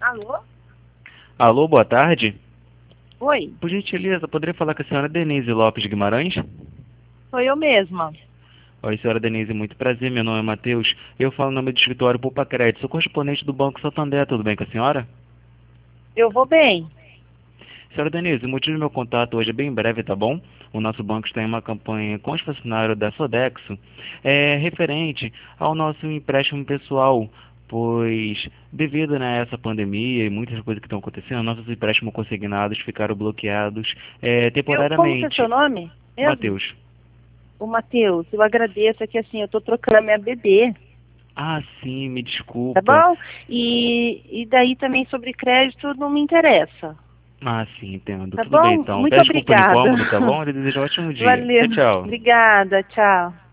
Alô? Alô, boa tarde. Oi, Por gentileza, poderia falar com a senhora Denise Lopes Guimarães? sou eu mesma. Oi, senhora Denise, muito prazer, meu nome é Matheus. Eu falo em nome do escritório Poupa Crédito, sou correspondente do Banco Santander, tudo bem com a senhora? Eu vou bem. Senhora Denise, o motivo do meu contato hoje é bem breve, tá bom? O nosso banco está em uma campanha com os funcionários da Sodexo, referente ao nosso empréstimo pessoal, pois devido, né, a essa pandemia e muitas coisas que estão acontecendo, nossos empréstimos consignados ficaram bloqueados Como que é seu temporariamente. nome mesmo? Matheus. O Matheus, eu agradeço, é que assim, eu tô trocando a minha bebê, Ah, sim, me tá desculpa. bom? E daí também sobre crédito não me interessa, Ah, sim, entendo. tá Tudo bem, bom? então. Muito Peço desculpa pelo obrigada. incômodo, tá bom? Eu desejo um ótimo dia. Valeu, Tchau, tchau. obrigada, tchau.